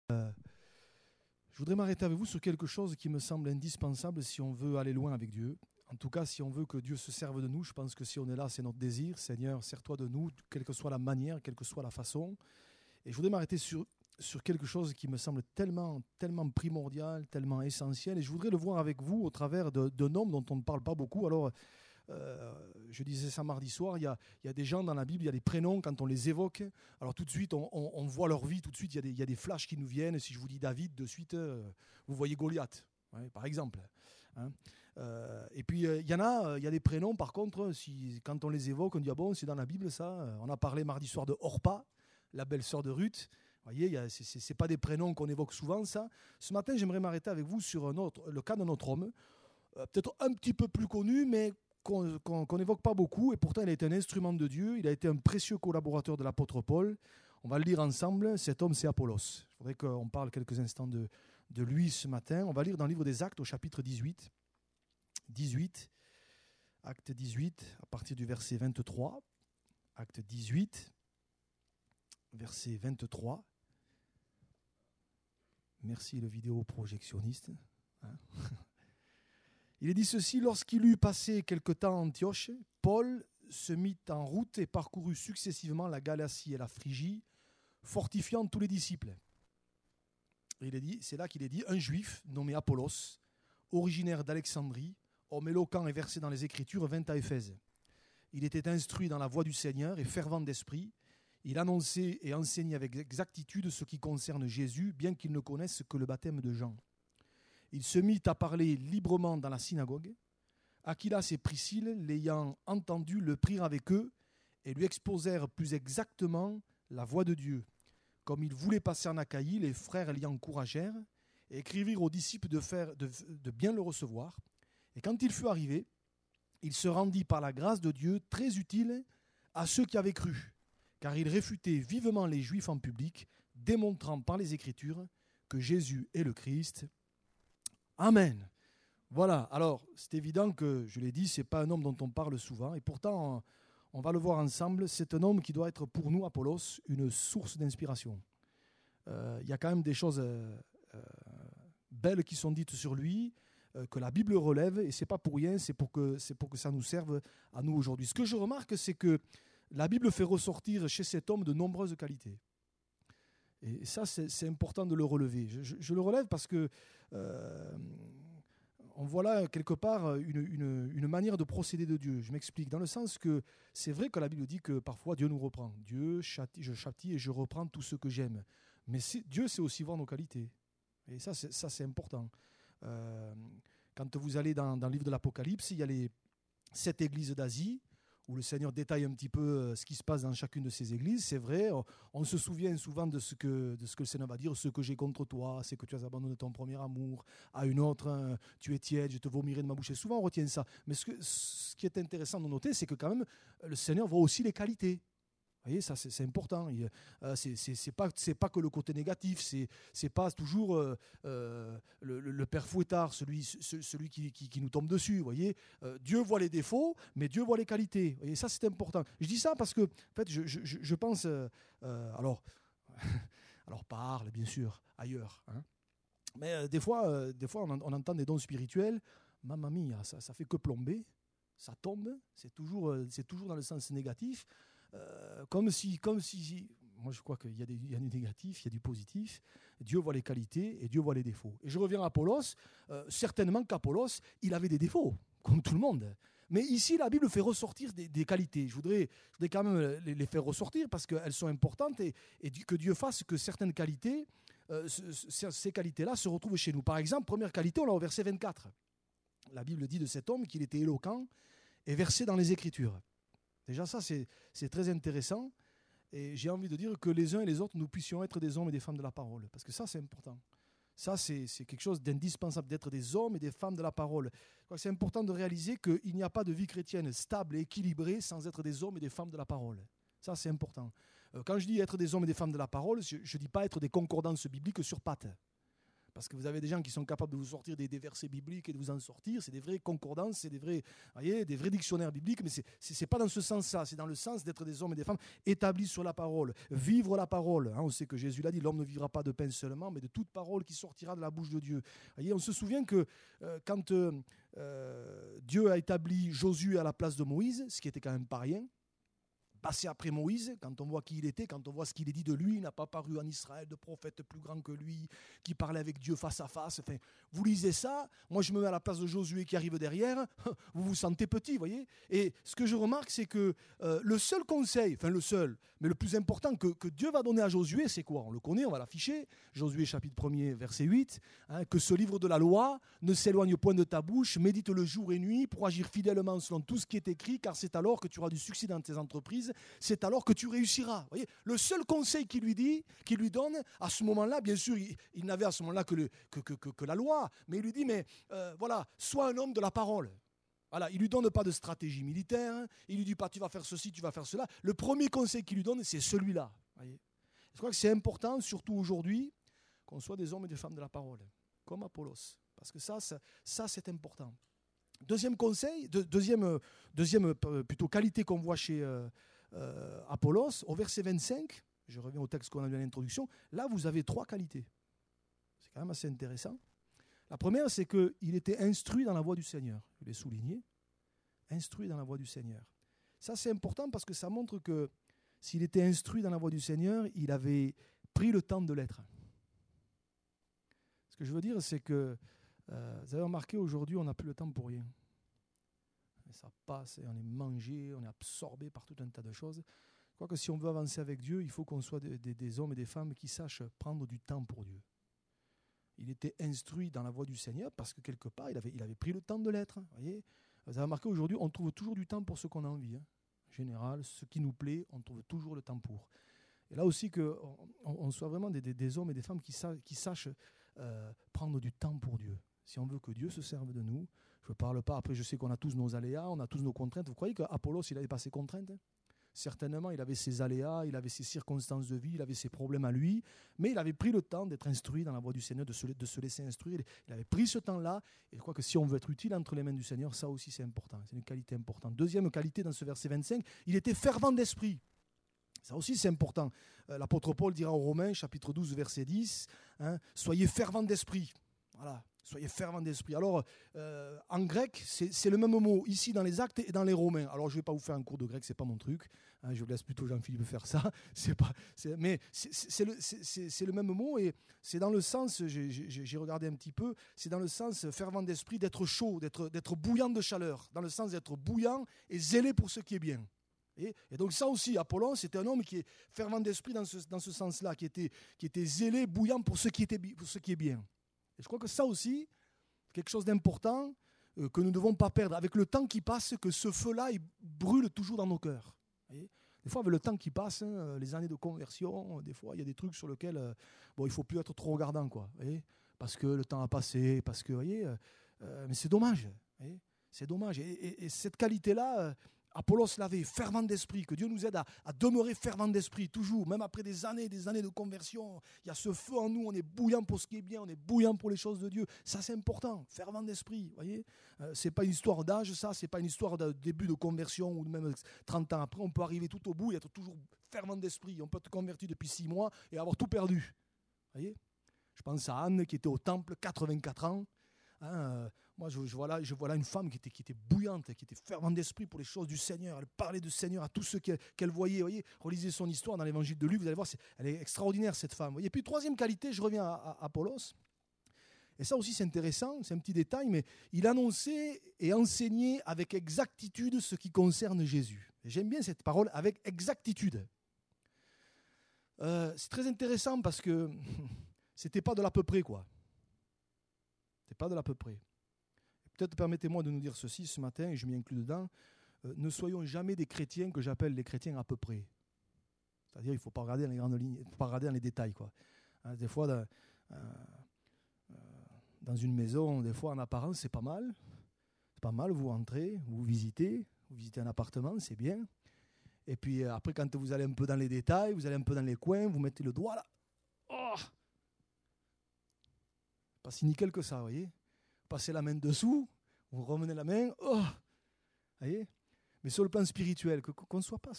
Je voudrais m'arrêter avec vous sur quelque chose qui me semble indispensable si on veut aller loin avec Dieu. En tout cas, si on veut que Dieu se serve de nous, je pense que si on est là, c'est notre désir. Seigneur, sers-toi de nous, quelle que soit la manière, quelle que soit la façon. Et je voudrais m'arrêter sur quelque chose qui me semble tellement primordial, tellement essentiel. Et je voudrais le voir avec vous au travers d'un homme dont on ne parle pas beaucoup. Alors, je disais ça mardi soir, il y a des gens dans la Bible, il y a des prénoms, quand on les évoque, alors tout de suite, on voit leur vie, tout de suite, il y a des flashs qui nous viennent. Si je vous dis David, de suite, vous voyez Goliath, ouais, par exemple. Hein. Et puis, il y a des prénoms, par contre, quand on les évoque, on dit, ah bon, c'est dans la Bible, ça. On a parlé mardi soir de Orpa, la belle-sœur de Ruth. Vous voyez, ce n'est pas des prénoms qu'on évoque souvent, ça. Ce matin, j'aimerais m'arrêter avec vous sur le cas d'un autre homme, peut-être un petit peu plus connu, mais qu'on n'évoque pas beaucoup, et pourtant il a été un instrument de Dieu, il a été un précieux collaborateur de l'apôtre Paul. On va le lire ensemble. Cet homme, c'est Apollos. Je voudrais qu'on parle quelques instants de lui ce matin. On va lire dans le livre des Actes au chapitre 18, Acte 18, à partir du verset 23. Acte 18, verset 23. Merci le vidéoprojectionniste. Hein. Il est dit ceci: lorsqu'il eut passé quelque temps à Antioche, Paul se mit en route et parcourut successivement la Galatie et la Phrygie, fortifiant tous les disciples. Et il est dit, c'est là qu'il est dit, un juif nommé Apollos, originaire d'Alexandrie, homme éloquent et versé dans les Écritures, vint à Éphèse. Il était instruit dans la voie du Seigneur et fervent d'esprit. Il annonçait et enseignait avec exactitude ce qui concerne Jésus, bien qu'il ne connaisse que le baptême de Jean. Il se mit à parler librement dans la synagogue. Aquilas et Priscille, l'ayant entendu, le prirent avec eux et lui exposèrent plus exactement la voie de Dieu. Comme il voulait passer en Achaïe, les frères l'y encouragèrent et écrivirent aux disciples de bien le recevoir. Et quand il fut arrivé, il se rendit par la grâce de Dieu très utile à ceux qui avaient cru, car il réfutait vivement les Juifs en public, démontrant par les Écritures que Jésus est le Christ. Amen. Voilà, alors c'est évident que, je l'ai dit, ce n'est pas un homme dont on parle souvent, et pourtant, on va le voir ensemble, c'est un homme qui doit être pour nous, Apollos, une source d'inspiration. Il y a quand même des choses belles qui sont dites sur lui, que la Bible relève, et ce n'est pas pour rien, c'est pour que ça nous serve à nous aujourd'hui. Ce que je remarque, c'est que la Bible fait ressortir chez cet homme de nombreuses qualités. Et ça, c'est important de le relever. Je le relève parce que on voit là quelque part une manière de procéder de Dieu. Je m'explique, dans le sens que c'est vrai que la Bible dit que parfois Dieu nous reprend. Dieu châtie, je châtie et je reprends tout ce que j'aime. Mais Dieu sait aussi voir nos qualités. Et ça, c'est important. Quand vous allez dans le livre de l'Apocalypse, il y a les 7 églises d'Asie, où le Seigneur détaille un petit peu ce qui se passe dans chacune de ces églises. C'est vrai, on se souvient souvent de ce que le Seigneur va dire. Ce que j'ai contre toi, c'est que tu as abandonné ton premier amour. À une autre, tu es tiède, je te vomirai de ma bouche. Et souvent, on retient ça. Mais ce qui est intéressant de noter, c'est que quand même, le Seigneur voit aussi les qualités. Vous voyez, ça c'est important. C'est pas que le côté négatif, c'est pas toujours le père fouettard, celui qui nous tombe dessus. Vous voyez, Dieu voit les défauts, mais Dieu voit les qualités. Vous voyez, ça c'est important. Je dis ça parce que en fait, je pense alors pas Arles, bien sûr, ailleurs. Hein. Mais des fois on entend des dons spirituels. Mamma mia, ça fait que plomber, ça tombe. C'est toujours dans le sens négatif. Comme si, moi je crois qu'il y a du négatif, il y a du positif. Dieu voit les qualités et Dieu voit les défauts. Et je reviens à Apollos, certainement qu'Apollos, il avait des défauts, comme tout le monde. Mais ici, la Bible fait ressortir des qualités. Je voudrais quand même les faire ressortir parce qu'elles sont importantes et que Dieu fasse que certaines qualités, ces qualités-là se retrouvent chez nous. Par exemple, première qualité, on l'a au verset 24. La Bible dit de cet homme qu'il était éloquent et versé dans les Écritures. Déjà ça, c'est très intéressant et j'ai envie de dire que les uns et les autres, nous puissions être des hommes et des femmes de la parole. Parce que ça, c'est important. Ça, c'est quelque chose d'indispensable, d'être des hommes et des femmes de la parole. C'est important de réaliser qu'il n'y a pas de vie chrétienne stable et équilibrée sans être des hommes et des femmes de la parole. Ça, c'est important. Quand je dis être des hommes et des femmes de la parole, je ne dis pas être des concordances bibliques sur pattes. Parce que vous avez des gens qui sont capables de vous sortir des versets bibliques et de vous en sortir. C'est des vraies concordances, c'est des vrais dictionnaires bibliques. Mais c'est pas dans ce sens-là. C'est dans le sens d'être des hommes et des femmes établis sur la parole. Vivre la parole. On sait que Jésus l'a dit, l'homme ne vivra pas de pain seulement, mais de toute parole qui sortira de la bouche de Dieu. On se souvient que quand Dieu a établi Josué à la place de Moïse, ce qui était quand même pas rien, passé après Moïse, quand on voit qui il était, quand on voit ce qu'il est dit de lui, il n'a pas paru en Israël de prophète plus grand que lui, qui parlait avec Dieu face à face. Enfin, vous lisez ça, moi je me mets à la place de Josué qui arrive derrière, vous vous sentez petit, vous voyez. Et ce que je remarque, c'est que le seul conseil, enfin le seul, mais le plus important que Dieu va donner à Josué, c'est quoi? On le connaît, on va l'afficher, Josué chapitre 1er, verset 8, que ce livre de la loi ne s'éloigne point de ta bouche, médite le jour et nuit pour agir fidèlement selon tout ce qui est écrit, car c'est alors que tu auras du succès dans tes entreprises, c'est alors que tu réussiras. Vous voyez, le seul conseil qu'il lui donne, à ce moment-là, bien sûr, il n'avait à ce moment-là que la loi, mais il lui dit, voilà, sois un homme de la parole. Voilà, il ne lui donne pas de stratégie militaire, il ne lui dit pas tu vas faire ceci, tu vas faire cela. Le premier conseil qu'il lui donne, c'est celui-là. Voyez. Je crois que c'est important, surtout aujourd'hui, qu'on soit des hommes et des femmes de la parole, comme Apollos, parce que ça c'est important. Deuxième conseil, deuxième plutôt qualité qu'on voit chez Apollos, au verset 25, je reviens au texte qu'on a lu à l'introduction, là vous avez 3 qualités. C'est quand même assez intéressant. La première, c'est qu'il était instruit dans la voie du Seigneur. Je l'ai souligné. Instruit dans la voie du Seigneur. Ça, c'est important parce que ça montre que s'il était instruit dans la voie du Seigneur, il avait pris le temps de l'être. Ce que je veux dire, c'est que, vous avez remarqué, aujourd'hui, on n'a plus le temps pour rien. Et ça passe, et on est mangé, on est absorbé par tout un tas de choses. Je crois que si on veut avancer avec Dieu, il faut qu'on soit des hommes et des femmes qui sachent prendre du temps pour Dieu. Il était instruit dans la voie du Seigneur parce que quelque part, il avait pris le temps de l'être. Voyez, vous avez remarqué, aujourd'hui, on trouve toujours du temps pour ce qu'on a envie. En général, ce qui nous plaît, on trouve toujours le temps pour. Et là aussi, qu'on soit vraiment des hommes et des femmes qui sachent prendre du temps pour Dieu. Si on veut que Dieu se serve de nous, je ne parle pas, après je sais qu'on a tous nos aléas, on a tous nos contraintes. Vous croyez qu'Apollos, il n'avait pas ses contraintes? Certainement, il avait ses aléas, il avait ses circonstances de vie, il avait ses problèmes à lui, mais il avait pris le temps d'être instruit dans la voie du Seigneur, de se laisser instruire. Il avait pris ce temps-là, et je crois que si on veut être utile entre les mains du Seigneur, ça aussi c'est important, c'est une qualité importante. Deuxième qualité dans ce verset 25, il était fervent d'esprit. Ça aussi c'est important. L'apôtre Paul dira aux Romains, chapitre 12, verset 10, soyez fervent d'esprit. Voilà. Soyez fervents d'esprit. Alors, en grec, c'est le même mot ici dans les Actes et dans les Romains. Alors, je ne vais pas vous faire un cours de grec, ce n'est pas mon truc. Je laisse plutôt Jean-Philippe faire ça. Mais c'est le même mot et c'est dans le sens, j'ai regardé un petit peu, c'est dans le sens fervent d'esprit, d'être chaud, d'être bouillant de chaleur, dans le sens d'être bouillant et zélé pour ce qui est bien. Et donc ça aussi, Apollon, c'était un homme qui est fervent d'esprit dans ce sens-là, qui était zélé, bouillant pour ce qui est bien. Et je crois que ça aussi, c'est quelque chose d'important que nous ne devons pas perdre. Avec le temps qui passe, que ce feu-là, il brûle toujours dans nos cœurs. Voyez, des fois, avec le temps qui passe, les années de conversion, des fois, il y a des trucs sur lesquels il ne faut plus être trop regardant, quoi. Voyez, parce que le temps a passé, parce que, mais c'est dommage. Voyez, c'est dommage. Et cette qualité-là, Apollos l'avait, fervent d'esprit, que Dieu nous aide à demeurer fervent d'esprit, toujours, même après des années de conversion. Il y a ce feu en nous, on est bouillant pour ce qui est bien, on est bouillant pour les choses de Dieu. Ça, c'est important, fervent d'esprit, voyez. C'est pas une histoire d'âge, ça, c'est pas une histoire de début de conversion ou même 30 ans après. On peut arriver tout au bout et être toujours fervent d'esprit. On peut être converti depuis 6 mois et avoir tout perdu, voyez. Je pense à Anne qui était au temple, 84 ans. Moi, je vois là une femme qui était bouillante, qui était fervente d'esprit pour les choses du Seigneur. Elle parlait du Seigneur à tous ceux qu'elle voyait. Voyez, relisez son histoire dans l'évangile de Luc, vous allez voir, elle est extraordinaire cette femme. Voyez. Et puis troisième qualité, je reviens à Apollos. Et ça aussi c'est intéressant, c'est un petit détail, mais il annonçait et enseignait avec exactitude ce qui concerne Jésus. Et j'aime bien cette parole, avec exactitude. C'est très intéressant parce que c'était pas de l'à peu près, quoi. C'était pas de l'à peu près. Peut-être permettez-moi de nous dire ceci ce matin, et je m'y inclus dedans, ne soyons jamais des chrétiens que j'appelle les chrétiens à peu près. C'est-à-dire il ne faut pas regarder dans les grandes lignes, il ne faut pas regarder dans les détails, quoi. Des fois, dans une maison, des fois en apparence, c'est pas mal. C'est pas mal, vous rentrez, vous visitez un appartement, c'est bien. Et puis après, quand vous allez un peu dans les détails, vous allez un peu dans les coins, vous mettez le doigt là. Oh, Pas si nickel que ça, vous voyez. Passez la main dessous, vous remenez la main, oh, vous voyez. Mais sur le plan spirituel, qu'on ne soit pas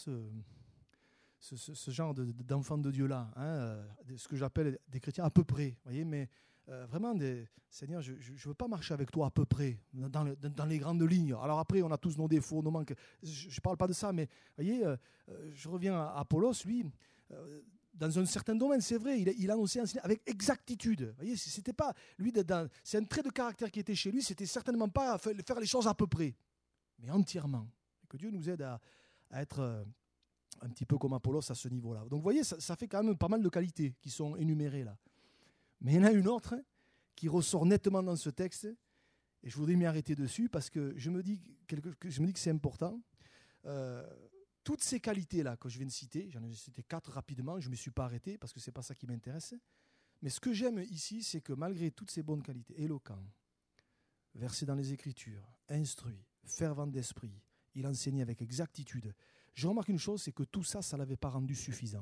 ce genre d'enfants de Dieu-là, hein, ce que j'appelle des chrétiens à peu près, vous voyez, mais vraiment, Seigneur, je ne veux pas marcher avec toi à peu près, dans les grandes lignes. Alors après, on a tous nos défauts, nos manques. Je ne parle pas de ça, mais vous voyez, je reviens à Apollos, lui, dans un certain domaine, c'est vrai, il annonçait avec exactitude. Vous voyez, c'était pas, lui, c'est un trait de caractère qui était chez lui, c'était certainement pas faire les choses à peu près, mais entièrement. Et que Dieu nous aide à être un petit peu comme Apollos à ce niveau-là. Donc vous voyez, ça fait quand même pas mal de qualités qui sont énumérées là. Mais il y en a une autre qui ressort nettement dans ce texte, et je voudrais m'y arrêter dessus parce que je me dis que c'est important. Toutes ces qualités-là que je viens de citer, j'en ai cité 4 rapidement, je ne me suis pas arrêté parce que ce n'est pas ça qui m'intéresse. Mais ce que j'aime ici, c'est que malgré toutes ces bonnes qualités, éloquent, versé dans les Écritures, instruit, fervent d'esprit, il enseignait avec exactitude. Je remarque une chose, c'est que tout ça, ça ne l'avait pas rendu suffisant.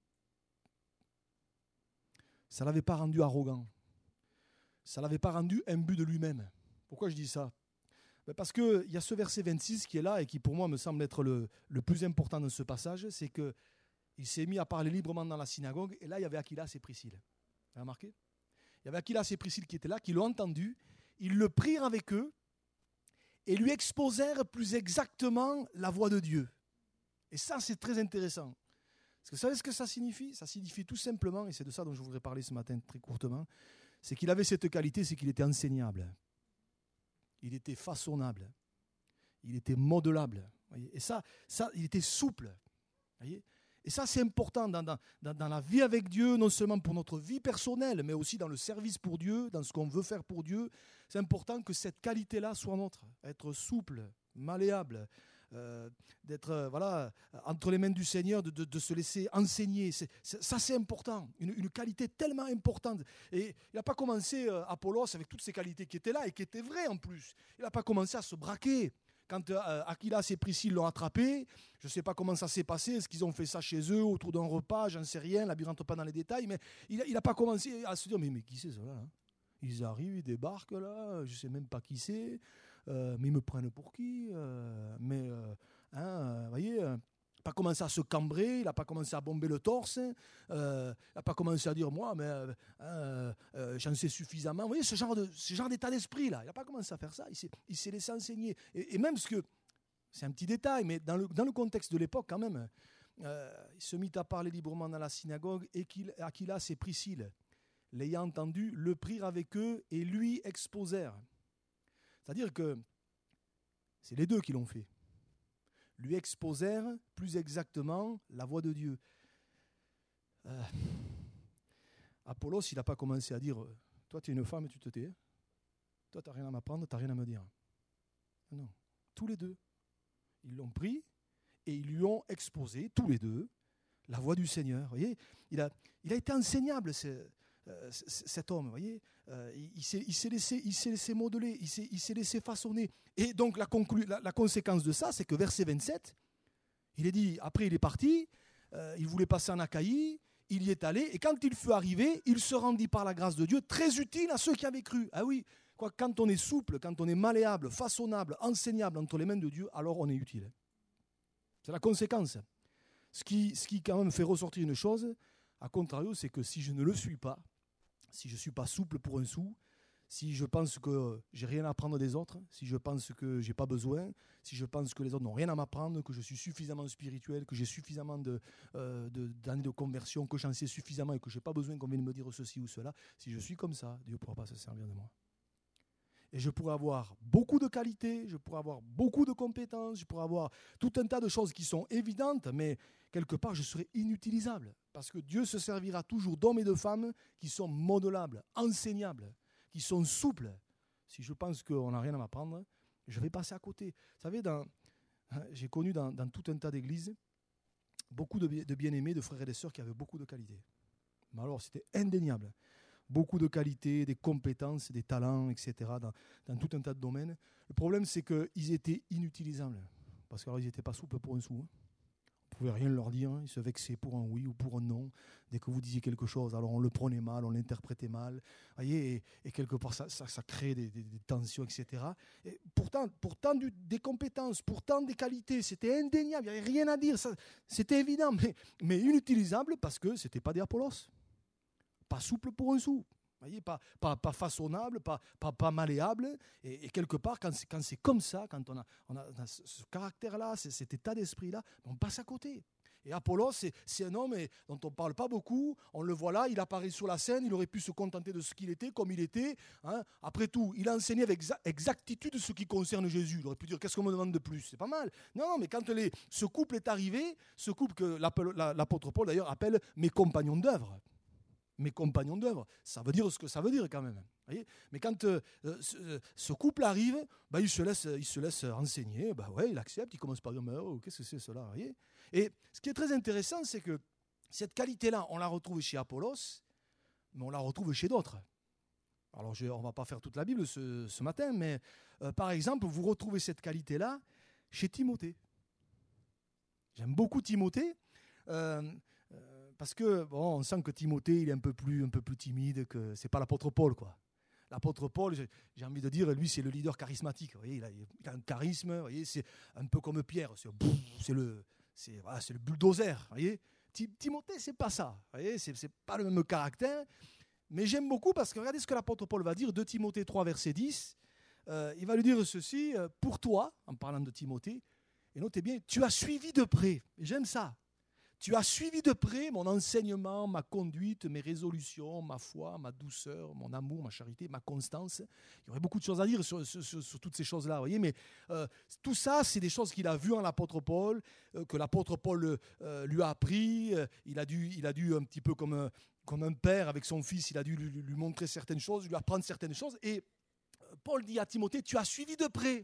Ça ne l'avait pas rendu arrogant. Ça ne l'avait pas rendu imbu de lui-même. Pourquoi je dis ça ? Parce qu'il y a ce verset 26 qui est là et qui pour moi me semble être le plus important dans ce passage, c'est qu'il s'est mis à parler librement dans la synagogue et là il y avait Aquilas et Priscille. Vous avez remarqué ? Il y avait Aquilas et Priscille qui étaient là, qui l'ont entendu, ils le prirent avec eux et lui exposèrent plus exactement la voix de Dieu. Et ça c'est très intéressant. Parce que vous savez ce que ça signifie ? Ça signifie tout simplement, et c'est de ça dont je voudrais parler ce matin très courtement, c'est qu'il avait cette qualité, c'est qu'il était enseignable. Il était façonnable. Il était modelable. Voyez. Et ça, il était souple. Voyez. Et ça, c'est important dans la vie avec Dieu, non seulement pour notre vie personnelle, mais aussi dans le service pour Dieu, dans ce qu'on veut faire pour Dieu. C'est important que cette qualité-là soit nôtre. Être souple, malléable, d'être entre les mains du Seigneur, de se laisser enseigner. Ça, c'est important. Une qualité tellement importante. Et il n'a pas commencé, Apollos, avec toutes ces qualités qui étaient là et qui étaient vraies en plus. Il n'a pas commencé à se braquer. Quand Aquilas et Priscille l'ont attrapé, je ne sais pas comment ça s'est passé, est-ce qu'ils ont fait ça chez eux, autour d'un repas, j'en sais rien, là, il ne rentre pas dans les détails, mais il n'a pas commencé à se dire, mais qui c'est ça là ? Ils arrivent, ils débarquent là, je ne sais même pas qui c'est. Mais ils me prennent pour qui vous voyez, il n'a pas commencé à se cambrer, il n'a pas commencé à bomber le torse, il n'a pas commencé à dire moi, mais j'en sais suffisamment. Vous voyez, ce genre d'état d'esprit là, il n'a pas commencé à faire ça, il s'est laissé enseigner. Et même ce que, c'est un petit détail, mais dans le contexte de l'époque quand même, il se mit à parler librement dans la synagogue et Aquilas et Priscille, l'ayant entendu, le prirent avec eux et lui exposèrent. C'est-à-dire que c'est les deux qui l'ont fait. Lui exposèrent plus exactement la voix de Dieu. Apollos, il n'a pas commencé à dire « Toi, tu es une femme et tu te tais. Toi, tu n'as rien à m'apprendre, tu n'as rien à me dire. » Non, tous les deux. Ils l'ont pris et ils lui ont exposé, tous les deux, la voix du Seigneur. Vous voyez, il a été enseignable, cet homme, vous voyez, il s'est laissé modeler, il s'est laissé façonner. Et donc la conséquence de ça, c'est que verset 27, il est dit, après il est parti, il voulait passer en Achaïe, il y est allé, et quand il fut arrivé, il se rendit par la grâce de Dieu très utile à ceux qui avaient cru. Ah oui, quand on est souple, quand on est malléable, façonnable, enseignable entre les mains de Dieu, alors on est utile. C'est la conséquence. Ce qui quand même fait ressortir une chose, à contrario, c'est que si je ne le suis pas, si je ne suis pas souple pour un sou, si je pense que j'ai rien à apprendre des autres, si je pense que j'ai pas besoin, si je pense que les autres n'ont rien à m'apprendre, que je suis suffisamment spirituel, que j'ai suffisamment d'années de conversion, que j'en sais suffisamment et que j'ai pas besoin qu'on vienne me dire ceci ou cela, si je suis comme ça, Dieu ne pourra pas se servir de moi. Et je pourrais avoir beaucoup de qualités, je pourrais avoir beaucoup de compétences, je pourrais avoir tout un tas de choses qui sont évidentes, mais quelque part, je serai inutilisable. Parce que Dieu se servira toujours d'hommes et de femmes qui sont modelables, enseignables, qui sont souples. Si je pense qu'on n'a rien à m'apprendre, je vais passer à côté. Vous savez, j'ai connu dans tout un tas d'églises beaucoup de bien-aimés, de frères et de sœurs qui avaient beaucoup de qualités. Mais alors, c'était indéniable. Beaucoup de qualités, des compétences, des talents, etc., dans tout un tas de domaines. Le problème, c'est qu'ils étaient inutilisables. Parce qu'ils n'étaient pas souples pour un sou. On pouvait rien leur dire, il se vexait pour un oui ou pour un non. Dès que vous disiez quelque chose, alors on le prenait mal, on l'interprétait mal. Voyez, et quelque part, ça crée des tensions, etc. Et pourtant des compétences, pourtant des qualités, c'était indéniable, il n'y avait rien à dire, c'était évident, mais inutilisable parce que ce n'était pas des Apollos. Pas souple pour un sou. Voyez, pas façonnable, pas malléable. Et quelque part, quand c'est comme ça, quand on a ce caractère-là, cet état d'esprit-là, on passe à côté. Et Apollos, c'est un homme dont on ne parle pas beaucoup. On le voit là, il apparaît sur la scène, il aurait pu se contenter de ce qu'il était, comme il était. Hein. Après tout, il a enseigné avec exactitude ce qui concerne Jésus. Il aurait pu dire, qu'est-ce qu'on me demande de plus? C'est pas mal. Non, mais quand ce couple est arrivé, ce couple que l'apôtre Paul d'ailleurs appelle « mes compagnons d'œuvre ». Mes compagnons d'œuvre, ça veut dire ce que ça veut dire quand même. Voyez, mais quand ce couple arrive, il se laisse enseigner, ouais, il accepte, il commence par dire qu'est-ce que c'est cela, voyez. Et ce qui est très intéressant, c'est que cette qualité-là, on la retrouve chez Apollos, mais on la retrouve chez d'autres. Alors on ne va pas faire toute la Bible ce matin, mais par exemple, vous retrouvez cette qualité-là chez Timothée. J'aime beaucoup Timothée. Parce que on sent que Timothée il est un peu plus timide, que c'est pas l'apôtre Paul quoi. L'apôtre Paul, j'ai envie de dire, lui c'est le leader charismatique. Vous voyez, il a un charisme. Vous voyez, c'est un peu comme Pierre. C'est le bulldozer. Vous voyez, Timothée c'est pas ça. Vous voyez, c'est pas le même caractère. Mais j'aime beaucoup parce que regardez ce que l'apôtre Paul va dire, 2 Timothée 3 verset 10. Il va lui dire ceci, pour toi, en parlant de Timothée, et notez bien, tu as suivi de près. Et j'aime ça. Tu as suivi de près mon enseignement, ma conduite, mes résolutions, ma foi, ma douceur, mon amour, ma charité, ma constance. Il y aurait beaucoup de choses à dire sur toutes ces choses-là, voyez, mais tout ça, c'est des choses qu'il a vues en l'apôtre Paul, que l'apôtre Paul lui a appris. Il a dû un petit peu comme un père avec son fils, il a dû lui montrer certaines choses, lui apprendre certaines choses. Et Paul dit à Timothée, tu as suivi de près.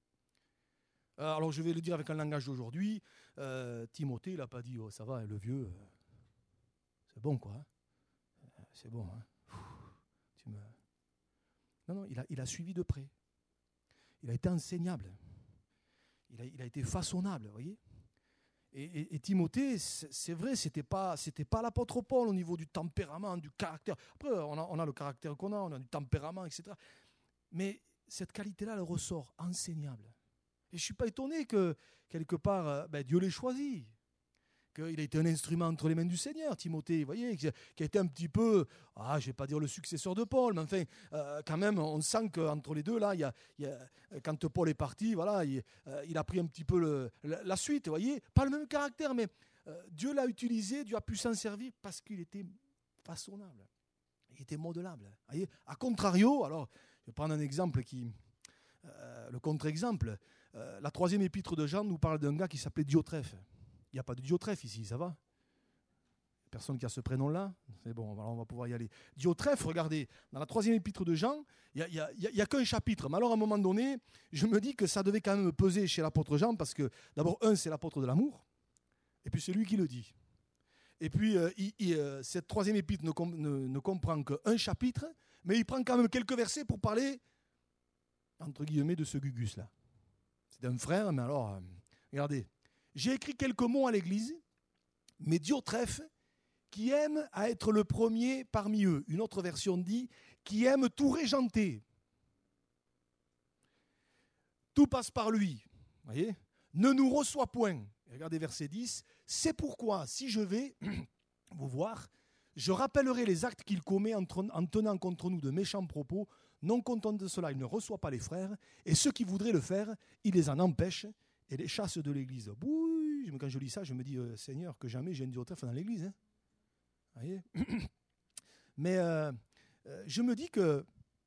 Alors je vais le dire avec un langage d'aujourd'hui. Timothée, il n'a pas dit, ça va, le vieux, c'est bon quoi. C'est bon. Hein. Non, il a suivi de près. Il a été enseignable. Il a été façonnable, vous voyez. Et Timothée, c'est vrai, c'était pas l'apôtre Paul au niveau du tempérament, du caractère. Après, on a le caractère qu'on a, on a du tempérament, etc. Mais cette qualité-là, elle ressort enseignable. Et je ne suis pas étonné que, quelque part, Dieu l'ait choisi. Qu'il a été un instrument entre les mains du Seigneur, Timothée, vous voyez, qui a été un petit peu, je ne vais pas dire le successeur de Paul, mais enfin, quand même, on sent qu'entre les deux, là, quand Paul est parti, voilà, il a pris un petit peu la suite, vous voyez. Pas le même caractère, mais Dieu l'a utilisé, Dieu a pu s'en servir parce qu'il était façonnable, il était modelable. Vous voyez. A contrario, alors, je vais prendre un exemple le contre-exemple. La 3e épître de Jean nous parle d'un gars qui s'appelait Diotrephe. Il n'y a pas de Diotrephe ici, ça va? Personne qui a ce prénom-là? C'est bon, alors on va pouvoir y aller. Diotrephe, regardez, dans la 3e épître de Jean, il n'y a qu'un chapitre. Mais alors à un moment donné, je me dis que ça devait quand même peser chez l'apôtre Jean, parce que d'abord, c'est l'apôtre de l'amour, et puis c'est lui qui le dit. Et puis cette 3e épître ne comprend qu'un chapitre, mais il prend quand même quelques versets pour parler, entre guillemets, de ce Gugus-là. C'est un frère, mais alors, regardez. J'ai écrit quelques mots à l'église, mais Diotrephe, qui aime à être le premier parmi eux. Une autre version dit, qui aime tout régenter. Tout passe par lui. Voyez ? Ne nous reçoit point. Regardez verset 10. C'est pourquoi, si je vais vous voir, je rappellerai les actes qu'il commet en tenant contre nous de méchants propos. Non content de cela, il ne reçoit pas les frères, et ceux qui voudraient le faire, il les en empêche et les chasse de l'église. Oui, quand je lis ça, je me dis, Seigneur, que jamais j'ai un Diotrephe dans l'église. Hein. Voyez. Mais je me dis que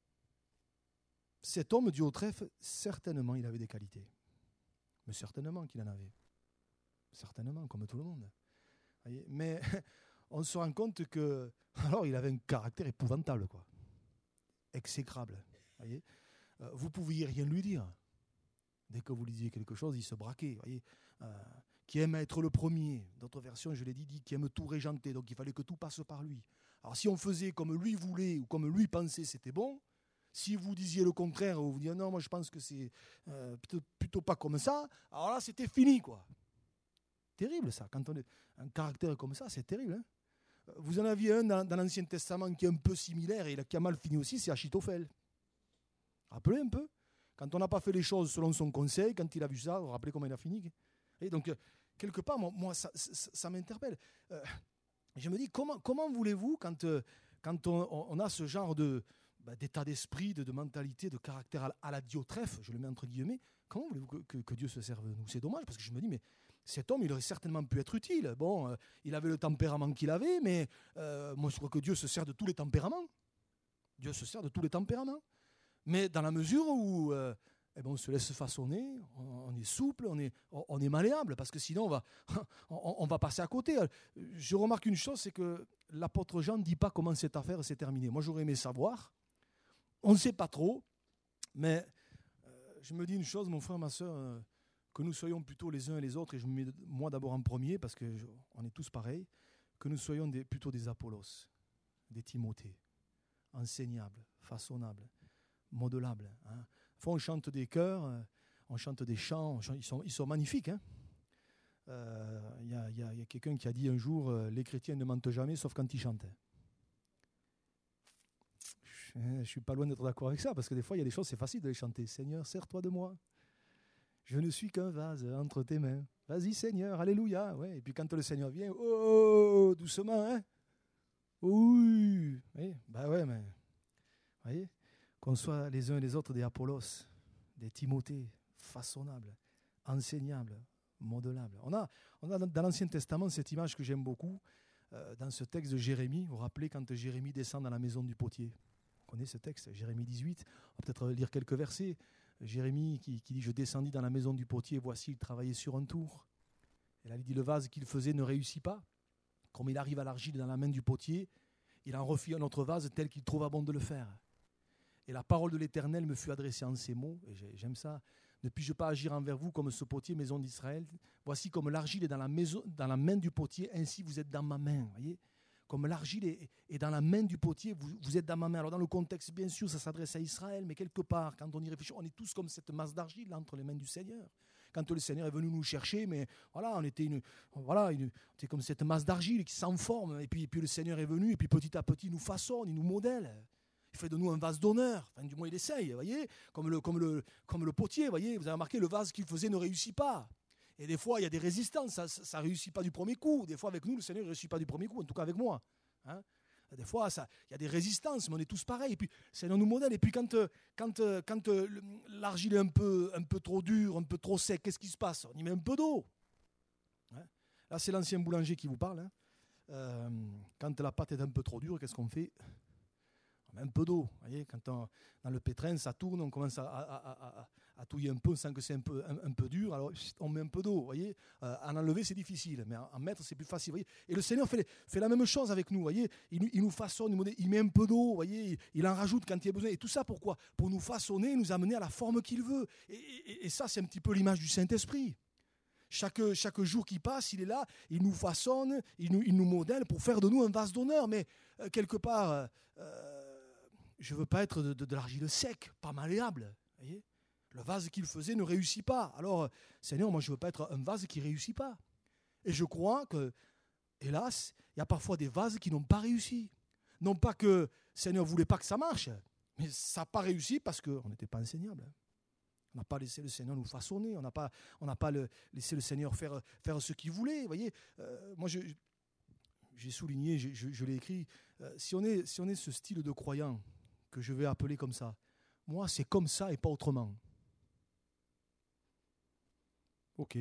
cet homme Diotrephe, certainement, il avait des qualités. Mais certainement qu'il en avait. Certainement, comme tout le monde. Voyez. Mais on se rend compte que, alors, il avait un caractère épouvantable, quoi. Exécrable. Voyez. Vous ne pouviez rien lui dire. Dès que vous lui disiez quelque chose, il se braquait. Voyez. Qui aime être le premier. D'autres versions, je l'ai dit, qui aime tout régenter. Donc il fallait que tout passe par lui. Alors si on faisait comme lui voulait ou comme lui pensait, c'était bon. Si vous disiez le contraire, ou vous disiez non, moi je pense que c'est plutôt pas comme ça, alors là c'était fini, quoi. terrible ça. Quand on a un caractère comme ça, c'est terrible. Hein. Vous en aviez un dans l'Ancien Testament qui est un peu similaire et qui a mal fini aussi, c'est Achitophel. Rappelez un peu. Quand on n'a pas fait les choses selon son conseil, quand il a vu ça, vous vous rappelez comment il a fini. Et donc, quelque part, moi ça m'interpelle. Je me dis, comment voulez-vous, quand on a ce genre d'état d'esprit, de mentalité, de caractère à la Diotrephe, je le mets entre guillemets, comment voulez-vous que Dieu se serve de nous? C'est dommage, parce que je me dis, mais cet homme, il aurait certainement pu être utile. Bon, il avait le tempérament qu'il avait, mais moi, je crois que Dieu se sert de tous les tempéraments. Dieu se sert de tous les tempéraments. Mais dans la mesure où on se laisse façonner, on est souple, on est malléable, parce que sinon on va passer à côté. Je remarque une chose, c'est que l'apôtre Jean ne dit pas comment cette affaire s'est terminée. Moi, j'aurais aimé savoir. On ne sait pas trop, mais je me dis une chose, mon frère, ma soeur, que nous soyons plutôt les uns et les autres, et je me mets moi d'abord en premier, parce qu'on est tous pareils, que nous soyons plutôt des Apollos, des Timothée, enseignables, façonnables, modelables. Hein. On chante des chœurs, on chante des chants, ils sont magnifiques. Hein. Y a quelqu'un qui a dit un jour, les chrétiens ne mentent jamais, sauf quand ils chantent. Je ne suis pas loin d'être d'accord avec ça, parce que des fois, il y a des choses, c'est facile de les chanter. Seigneur, sers-toi de moi. Je ne suis qu'un vase entre tes mains. Vas-y, Seigneur, alléluia. Ouais. Et puis quand le Seigneur vient, oh, doucement, hein. Oui. Oui. Bah ouais, mais vous voyez, qu'on soit les uns et les autres des Apollos, des Timothée, façonnables, enseignables, modelables. On a dans l'Ancien Testament cette image que j'aime beaucoup, dans ce texte de Jérémie. Vous vous rappelez quand Jérémie descend dans la maison du potier? On connaît ce texte, Jérémie 18. On va peut-être lire quelques versets. Jérémie qui dit « Je descendis dans la maison du potier, voici, il travaillait sur un tour. » Et là, il dit « Le vase qu'il faisait ne réussit pas. Comme il arrive à l'argile dans la main du potier, il en refit un autre vase tel qu'il trouva bon de le faire. Et la parole de l'Éternel me fut adressée en ces mots, et j'aime ça, ne puis-je pas agir envers vous comme ce potier, maison d'Israël? Voici comme l'argile est dans la main du potier, ainsi vous êtes dans ma main. » Voyez, comme l'argile est dans la main du potier, vous êtes dans ma main. Alors dans le contexte, bien sûr, ça s'adresse à Israël, mais quelque part, quand on y réfléchit, on est tous comme cette masse d'argile entre les mains du Seigneur. Quand le Seigneur est venu nous chercher, mais voilà, on était comme cette masse d'argile qui s'en forme, et puis le Seigneur est venu, et puis petit à petit, il nous façonne, il nous modèle. Il fait de nous un vase d'honneur, enfin, du moins il essaye, voyez, comme le potier, voyez, vous avez remarqué, le vase qu'il faisait ne réussit pas. Et des fois, il y a des résistances, ça ne réussit pas du premier coup. Des fois, avec nous, le Seigneur ne réussit pas du premier coup, en tout cas avec moi. Hein. Des fois, il y a des résistances, mais on est tous pareils. Et puis, le Seigneur nous modèle. Et puis, quand l'argile est un peu trop dure, un peu trop sec, qu'est-ce qui se passe? On y met un peu d'eau. Hein. Là, c'est l'ancien boulanger qui vous parle. Hein. Quand la pâte est un peu trop dure, qu'est-ce qu'on fait? On met un peu d'eau. Voyez, quand dans le pétrin, ça tourne, on commence à touiller un peu, on sent que c'est un peu dur, alors on met un peu d'eau. Voyez, en enlever, c'est difficile, mais en mettre, c'est plus facile. Voyez. Et le Seigneur fait la même chose avec nous. Voyez. Il nous façonne, il met un peu d'eau, voyez. Il en rajoute quand il y a besoin. Et tout ça, pourquoi? Pour nous façonner, nous amener à la forme qu'il veut. Et ça, c'est un petit peu l'image du Saint-Esprit. Chaque jour qui passe, il est là, il nous façonne, il nous modèle pour faire de nous un vase d'honneur. Mais quelque part... je ne veux pas être de l'argile sec, pas malléable. Voyez, le vase qu'il faisait ne réussit pas. Alors, Seigneur, moi, je ne veux pas être un vase qui ne réussit pas. Et je crois que, hélas, il y a parfois des vases qui n'ont pas réussi. Non pas que Seigneur ne voulait pas que ça marche, mais ça n'a pas réussi parce qu'on n'était pas enseignable. On n'a pas laissé le Seigneur nous façonner. On n'a pas laissé le Seigneur faire ce qu'il voulait. Voyez, moi, j'ai souligné, je l'ai écrit, si on est ce style de croyant, que je vais appeler comme ça. Moi, c'est comme ça et pas autrement. Ok.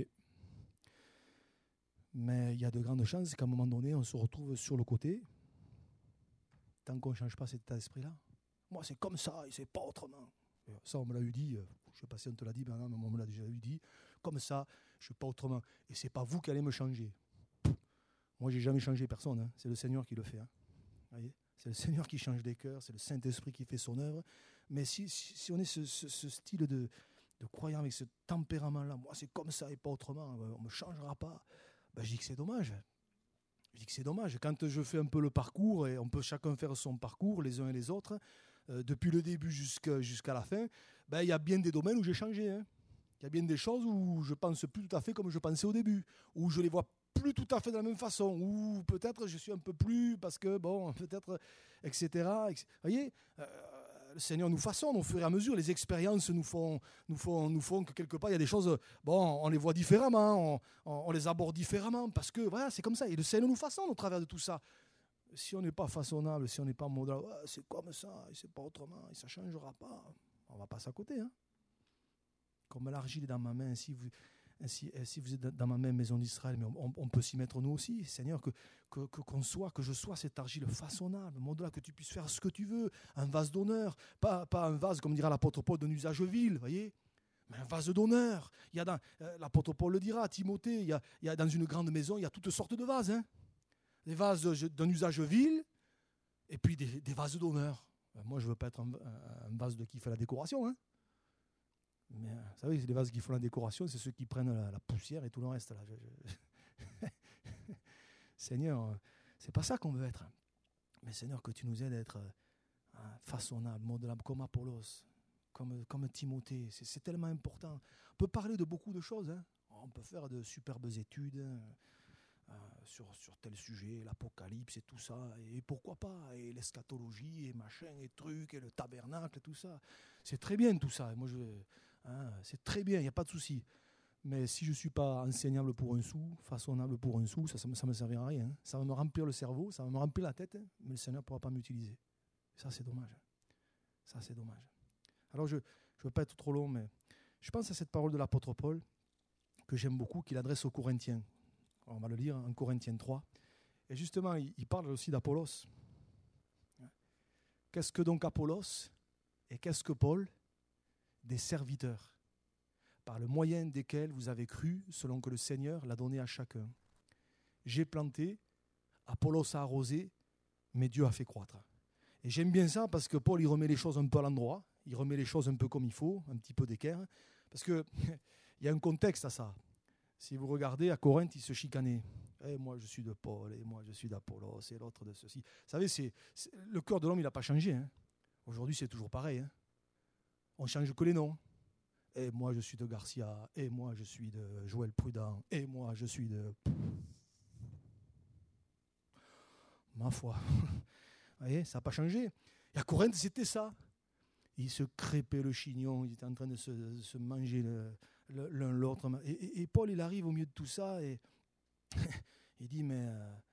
Mais il y a de grandes chances qu'à un moment donné, on se retrouve sur le côté, tant qu'on ne change pas cet état d'esprit-là. Moi, c'est comme ça et c'est pas autrement. Ça, on me l'a eu dit, je ne sais pas si on te l'a dit, mais on me l'a déjà eu dit, comme ça, je ne suis pas autrement. Et ce n'est pas vous qui allez me changer. Moi, je n'ai jamais changé personne, hein. C'est le Seigneur qui le fait. Hein. Voyez, c'est le Seigneur qui change des cœurs, c'est le Saint-Esprit qui fait son œuvre. Mais si on est ce style de croyant avec ce tempérament-là, moi c'est comme ça et pas autrement, on ne me changera pas, ben, je dis que c'est dommage. Je dis que c'est dommage. Quand je fais un peu le parcours, et on peut chacun faire son parcours, les uns et les autres, depuis le début jusqu'à la fin, ben, il y a bien des domaines où j'ai changé. Hein. Il y a bien des choses où je pense plus tout à fait comme je pensais au début, où je les vois plus tout à fait de la même façon, ou peut-être je suis un peu plus, parce que, bon, peut-être, etc. Vous voyez, le Seigneur nous façonne au fur et à mesure, les expériences nous font que quelque part, il y a des choses, bon, on les voit différemment, on les aborde différemment, parce que, voilà, c'est comme ça, et le Seigneur nous façonne au travers de tout ça. Si on n'est pas façonnable, si on n'est pas modèle, c'est comme ça, et c'est pas autrement, et ça ne changera pas, on va passer à côté, hein. Comme l'argile est dans ma main, si vous êtes dans ma main, maison d'Israël, mais on peut s'y mettre nous aussi. Seigneur, que je sois cette argile façonnable, modèle, que tu puisses faire ce que tu veux, un vase d'honneur, pas un vase, comme dira l'apôtre Paul, d'un usage vil, voyez, mais un vase d'honneur. L'apôtre Paul le dira à Timothée, il y a dans une grande maison, il y a toutes sortes de vases, hein. Des vases d'un usage vil, et puis des vases d'honneur. Moi, je ne veux pas être un vase qui fait la décoration, hein. Mais vous savez, les vases qui font la décoration, c'est ceux qui prennent la poussière et tout le reste. Là. Seigneur, c'est pas ça qu'on veut être. Mais Seigneur, que tu nous aides à être façonnable, modelable, comme Apollos, comme Timothée. C'est tellement important. On peut parler de beaucoup de choses, hein. On peut faire de superbes études sur tel sujet, l'Apocalypse et tout ça. Et pourquoi pas, et l'eschatologie, et machin, et trucs, et le tabernacle, et tout ça. C'est très bien tout ça. Moi, c'est très bien, il n'y a pas de souci. Mais si je ne suis pas enseignable pour un sou, façonnable pour un sou, ça ne me servira à rien, hein. Ça va me remplir le cerveau, ça va me remplir la tête, hein, mais le Seigneur ne pourra pas m'utiliser. Ça, c'est dommage. Ça, c'est dommage. Alors, je ne veux pas être trop long, mais je pense à cette parole de l'apôtre Paul que j'aime beaucoup, qu'il adresse aux Corinthiens. On va le lire en Corinthiens 3. Et justement, il parle aussi d'Apollos. Qu'est-ce que donc Apollos et qu'est-ce que Paul ? Des serviteurs, par le moyen desquels vous avez cru, selon que le Seigneur l'a donné à chacun. J'ai planté, Apollos a arrosé, mais Dieu a fait croître. Et j'aime bien ça parce que Paul, il remet les choses un peu à l'endroit, il remet les choses un peu comme il faut, un petit peu d'équerre, parce qu'il y a un contexte à ça. Si vous regardez, à Corinthe, ils se chicanaient. Et moi, je suis de Paul, et moi, je suis d'Apollos, et l'autre de ceci. Vous savez, le cœur de l'homme, il n'a pas changé, hein. Aujourd'hui, c'est toujours pareil, hein. On change que les noms. Et moi, je suis de Garcia. Et moi, je suis de Joël Prudent. Et moi, je suis de... Ma foi. Vous voyez, ça n'a pas changé. Et à Corinthe, c'était ça. Ils se crêpaient le chignon. Ils étaient en train de se manger l'un l'autre. Et Paul, il arrive au milieu de tout ça et il dit, mais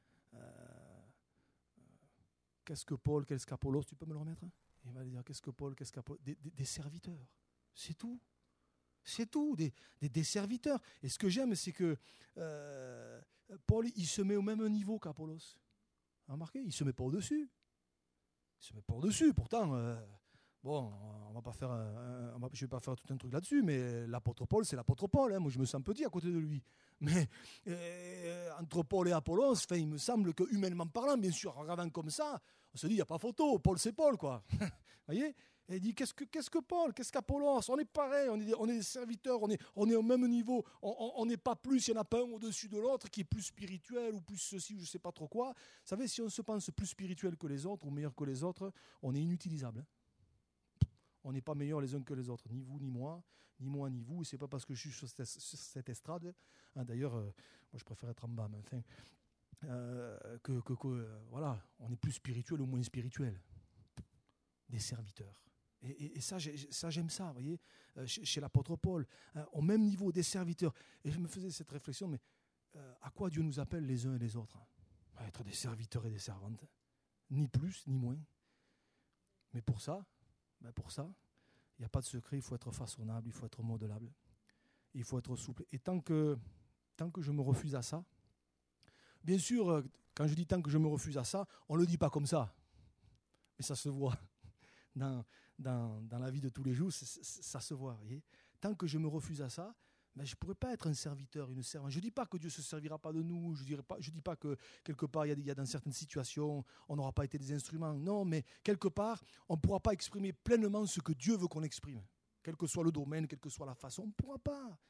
qu'est-ce que Paul, qu'est-ce qu'Apollos? Tu peux me le remettre, hein? Il va lui dire, qu'est-ce que Paul, qu'est-ce qu'Apollos? Des serviteurs. C'est tout. C'est tout, des serviteurs. Et ce que j'aime, c'est que Paul, il se met au même niveau qu'Apollos. Remarquez, il ne se met pas au-dessus. Il ne se met pas au-dessus. Pourtant, bon, je ne vais pas faire tout un truc là-dessus, mais l'apôtre Paul, c'est l'apôtre Paul, hein. Moi, je me sens petit à côté de lui. Mais entre Paul et Apollos, il me semble que, humainement parlant, bien sûr, en regardant comme ça, on se dit, il n'y a pas photo. Paul, c'est Paul, quoi. Vous voyez? Et il dit, qu'est-ce que Paul, qu'est-ce qu'Apollos? On est pareil, on est des serviteurs, on est au même niveau. On n'est pas plus, il n'y en a pas un au-dessus de l'autre qui est plus spirituel ou plus ceci ou je ne sais pas trop quoi. Vous savez, si on se pense plus spirituel que les autres ou meilleur que les autres, on est inutilisable, hein. On n'est pas meilleurs les uns que les autres, ni vous, ni moi, ni vous. Et ce n'est pas parce que je suis sur cette estrade, hein, d'ailleurs, moi je préfère être en bas, mais enfin, voilà, on est plus spirituel ou moins spirituel. Des serviteurs. Et ça, j'aime ça, vous voyez, chez l'apôtre Paul, hein, au même niveau des serviteurs. Et je me faisais cette réflexion, mais à quoi Dieu nous appelle les uns et les autres? À être des serviteurs et des servantes, ni plus, ni moins. Mais pour ça, il n'y a pas de secret, il faut être façonnable, il faut être modelable, il faut être souple. Et tant que je me refuse à ça, bien sûr, quand je dis tant que je me refuse à ça, on ne le dit pas comme ça, mais ça se voit. Dans la vie de tous les jours, ça se voit. Voyez. Tant que je me refuse à ça, ben je ne pourrais pas être un serviteur, une servante. Je ne dis pas que Dieu ne se servira pas de nous, je ne dis pas que quelque part, il y a dans certaines situations, on n'aura pas été des instruments. Non, mais quelque part, on ne pourra pas exprimer pleinement ce que Dieu veut qu'on exprime. Quel que soit le domaine, quelle que soit la façon, on ne pourra pas.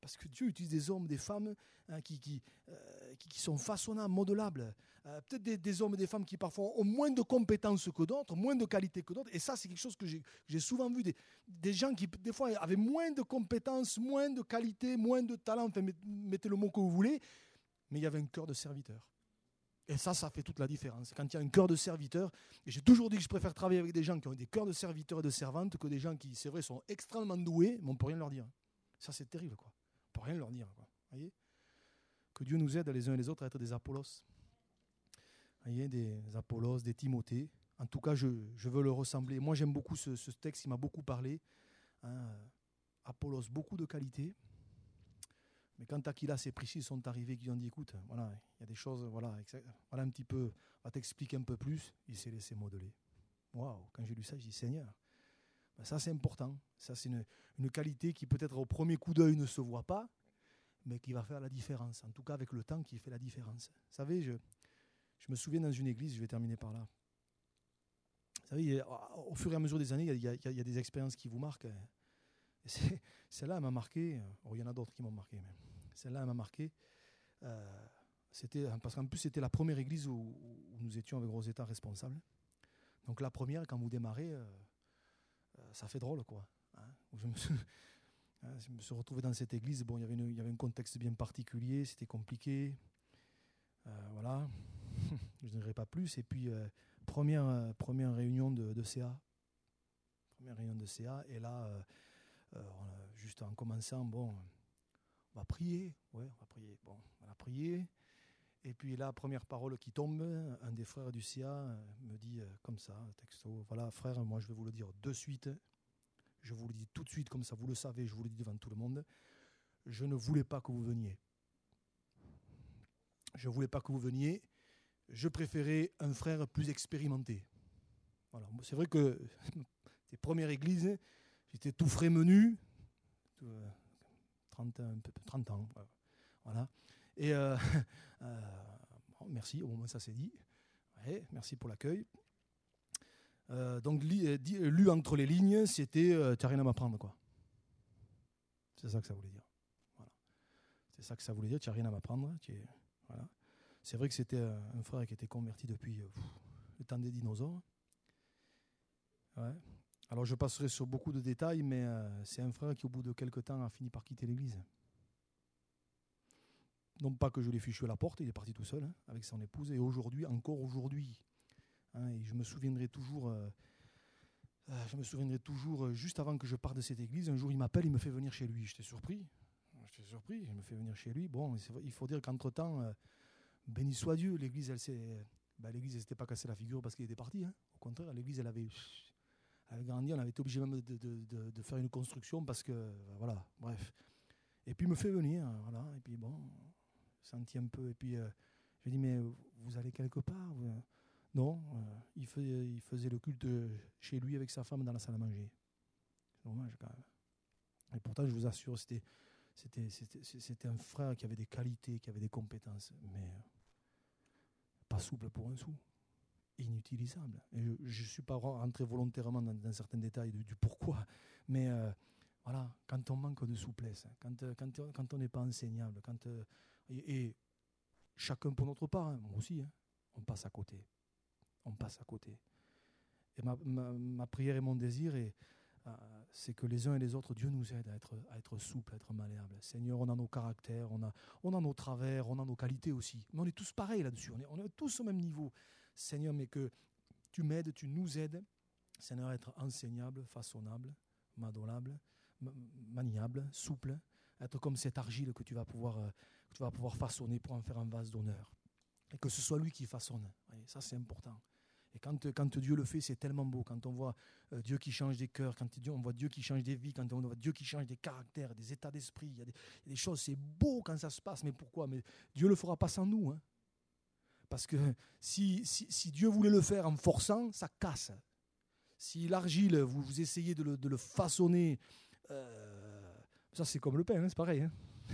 Parce que Dieu utilise des hommes, des femmes qui sont façonnables, modelables. Peut-être des hommes et des femmes qui parfois ont moins de compétences que d'autres, moins de qualités que d'autres. Et ça, c'est quelque chose que j'ai souvent vu. Des gens qui, des fois, avaient moins de compétences, moins de qualités, moins de talent. Enfin, mettez le mot que vous voulez. Mais il y avait un cœur de serviteur. Et ça fait toute la différence. Quand il y a un cœur de serviteur, et j'ai toujours dit que je préfère travailler avec des gens qui ont des cœurs de serviteurs et de servantes que des gens qui, c'est vrai, sont extrêmement doués, mais on ne peut rien leur dire. Ça, c'est terrible, quoi. On ne peut rien leur dire, quoi. Voyez ? Que Dieu nous aide les uns et les autres à être des Apollos. Voyez, des Apollos, des Timothée. En tout cas, je veux le ressembler. Moi, j'aime beaucoup ce texte, il m'a beaucoup parlé. Apollos, beaucoup de qualités. Mais quand Aquilas et Priscille sont arrivés, qui ont dit, écoute, voilà, il y a des choses, voilà un petit peu, on va t'expliquer un peu plus, il s'est laissé modeler. Waouh, quand j'ai lu ça, je dis, Seigneur, ben ça c'est important. Ça c'est une qualité qui peut-être au premier coup d'œil ne se voit pas, mais qui va faire la différence. En tout cas, avec le temps, qui fait la différence. Vous savez, je me souviens dans une église, je vais terminer par là. Vous savez, au fur et à mesure des années, il y a des expériences qui vous marquent. Celle-là, elle m'a marqué. Il y en a d'autres qui m'ont marqué. Mais celle-là, elle m'a marqué. Parce qu'en plus, c'était la première église où nous étions avec Rosetta responsables. Donc la première, quand vous démarrez, ça fait drôle, quoi. Je me suis retrouvé dans cette église. Bon, il y avait un contexte bien particulier. C'était compliqué. Voilà. Je ne dirai pas plus. Et puis, première réunion de CA. Première réunion de CA. Et là... juste en commençant, bon, on va prier. Ouais, on va prier. Bon, on va prier. Et puis la première parole qui tombe, un des frères du CA me dit comme ça, texto, voilà frère, moi je vais vous le dire de suite. Je vous le dis tout de suite, comme ça vous le savez, je vous le dis devant tout le monde. Je ne voulais pas que vous veniez. Je ne voulais pas que vous veniez. Je préférais un frère plus expérimenté. Voilà. C'est vrai que les premières églises, j'étais tout frais menu, 30 ans. Voilà. Et bon, merci, au moment où ça s'est dit. Ouais, merci pour l'accueil. Donc, lu entre les lignes, c'était tu n'as rien à m'apprendre, quoi. C'est ça que ça voulait dire. Voilà. C'est ça que ça voulait dire, tu n'as rien à m'apprendre. Voilà. C'est vrai que c'était un frère qui était converti depuis le temps des dinosaures. Ouais. Alors je passerai sur beaucoup de détails, mais c'est un frère qui au bout de quelques temps a fini par quitter l'église. Non pas que je l'ai fichu à la porte, il est parti tout seul avec son épouse, et encore aujourd'hui, et je me souviendrai toujours, juste avant que je parte de cette église, un jour il m'appelle, il me fait venir chez lui. J'étais surpris, il me fait venir chez lui. Bon, il faut dire qu'entre-temps, béni soit Dieu, l'église elle s'était pas cassée la figure parce qu'il était parti. Au contraire, l'église elle avait grandi, on avait été obligé même de faire une construction parce que, voilà, bref. Et puis il me fait venir, voilà, et puis bon, senti un peu, et puis je lui dis, mais vous allez quelque part Non, il faisait le culte chez lui avec sa femme dans la salle à manger. C'est dommage quand même. Et pourtant, je vous assure, c'était un frère qui avait des qualités, qui avait des compétences, mais pas souple pour un sou. Inutilisable. Et je ne suis pas rentré volontairement dans certains détails du pourquoi, mais voilà, quand on manque de souplesse, quand on n'est pas enseignable, et chacun pour notre part, moi aussi, on passe à côté. On passe à côté. Et ma prière et mon désir, c'est que les uns et les autres, Dieu nous aide à être souple, à être malléable. Seigneur, on a nos caractères, on a nos travers, on a nos qualités aussi. Mais on est tous pareils là-dessus, on est tous au même niveau. Seigneur, mais que tu m'aides, tu nous aides, Seigneur, à être enseignable, façonnable, modulable, maniable, souple, être comme cette argile que tu vas pouvoir façonner pour en faire un vase d'honneur. Et que ce soit lui qui façonne. Et ça, c'est important. Et quand Dieu le fait, c'est tellement beau. Quand on voit Dieu qui change des cœurs, quand on voit Dieu qui change des vies, quand on voit Dieu qui change des caractères, des états d'esprit, il y a des choses, c'est beau quand ça se passe. Mais pourquoi ? Mais Dieu ne le fera pas sans nous. Parce que si Dieu voulait le faire en forçant, ça casse. Si l'argile, vous essayez de le façonner, ça c'est comme le pain, c'est pareil.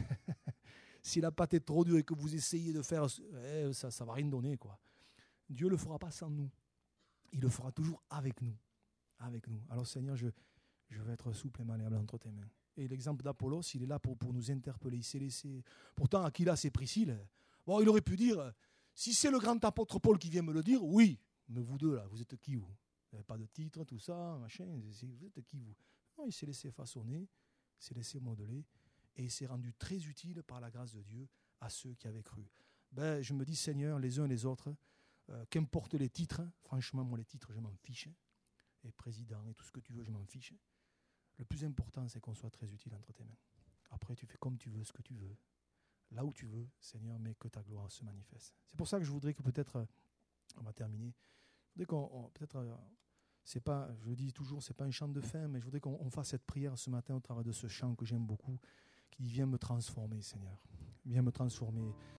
Si la pâte est trop dure et que vous essayez de faire, ça ne va rien donner, quoi. Dieu ne le fera pas sans nous. Il le fera toujours avec nous. Avec nous. Alors Seigneur, je veux être souple et malléable entre tes mains. Et l'exemple d'Apollos, il est là pour nous interpeller. Il s'est laissé. Pourtant, Aquilas et Priscille, bon, il aurait pu dire, si c'est le grand apôtre Paul qui vient me le dire, oui. Mais vous deux, là, vous êtes qui, vous? Vous n'avez pas de titre, tout ça, machin. Vous êtes qui, vous? Non, il s'est laissé façonner, il s'est laissé modeler, et il s'est rendu très utile par la grâce de Dieu à ceux qui avaient cru. Ben, je me dis, Seigneur, les uns et les autres, qu'importe les titres, franchement, moi, les titres, je m'en fiche. Et président, et tout ce que tu veux, je m'en fiche. Le plus important, c'est qu'on soit très utile entre tes mains. Après, tu fais comme tu veux, ce que tu veux, là où tu veux, Seigneur, mais que ta gloire se manifeste. C'est pour ça que je voudrais que peut-être, on va terminer, je voudrais qu'on, peut-être, c'est pas, je le dis toujours, c'est pas un chant de fin, mais je voudrais qu'on fasse cette prière ce matin au travers de ce chant que j'aime beaucoup, qui dit, viens me transformer, Seigneur. Viens me transformer.